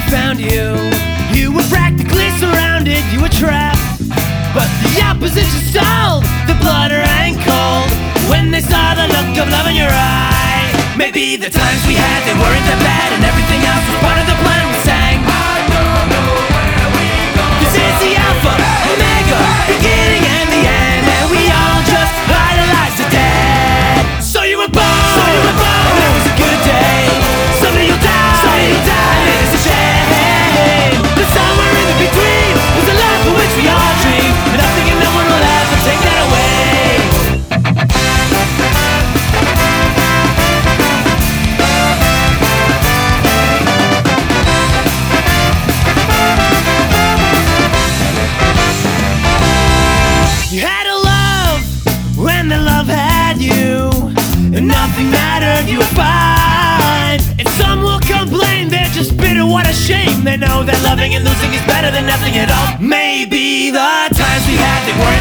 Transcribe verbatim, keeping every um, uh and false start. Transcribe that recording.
found you. You were practically surrounded, you were trapped, but the opposition stalled. The blood ran cold when they saw the look of love in your eye. Maybe the times we had, they weren't that bad, and everything else was part of the plan. We sang, I don't know where we go. This is the Alpha, Omega, beginning and the end, and we all just idolize the dead. So you were born, so you were born, and it was a good day. Someday you'll die, someday you'll die, and it's a shame. But somewhere in the between was a life for which we all dream, and nothing and no one will ever take that away. You had a love when the love had you, and nothing mattered, you were fine. And some will complain, they're just bitter, what a shame. They know that loving and losing is better than nothing at all. Maybe the times we had, they weren't